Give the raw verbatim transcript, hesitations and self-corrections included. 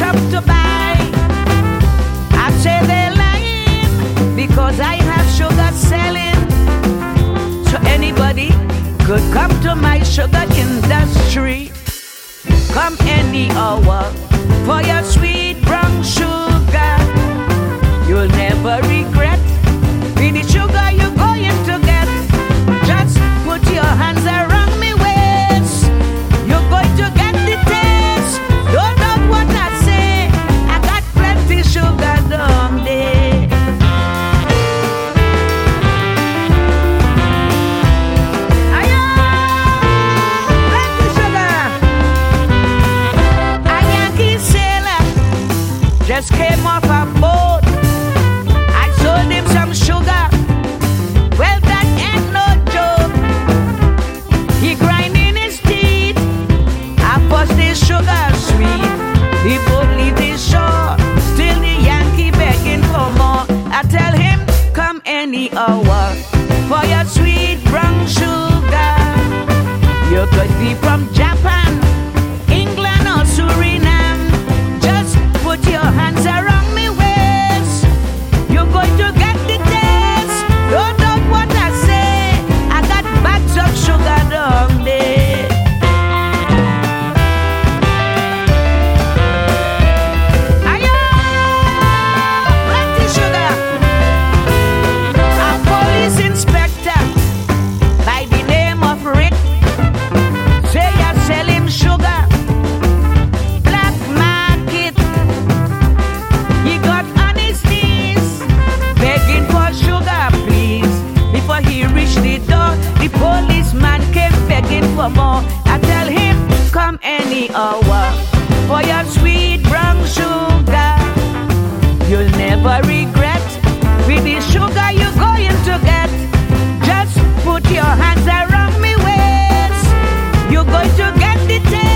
shop to buy. I say they're lying because I have sugar selling. So anybody could come to my sugar industry. Come any hour for your sweet brown sugar. You'll never regret with the sugar you're going to get. Just put your hands around me waist. You're going to get the taste. Don't know what I say. I got plenty sugar down there. Ayo, plenty sugar. A Yankee sailor just came off a boat. I sold him some sugar. Well, that ain't no joke. He grinding his teeth. I bust his sugar sweet. He both leave his shore. Still the Yankee begging for more. I tell him, come any hour for your sweet brown sugar. You could be from Japan, England or Suriname. Just put your hands around me waist. You're going to get the taste. Don't know what I say. I got bags of sugar down there. Ayo, plenty sugar. A police inspector by the name of Rick say you sell him sugar. Black market. He got on his knees begging for sugar, please. Before he reached the door, the policeman came begging for more. I tell him, come any hour for your sweet brown sugar. You'll never regret with the sugar you're going to get. Just put your hands around me waist. You're going to get the taste.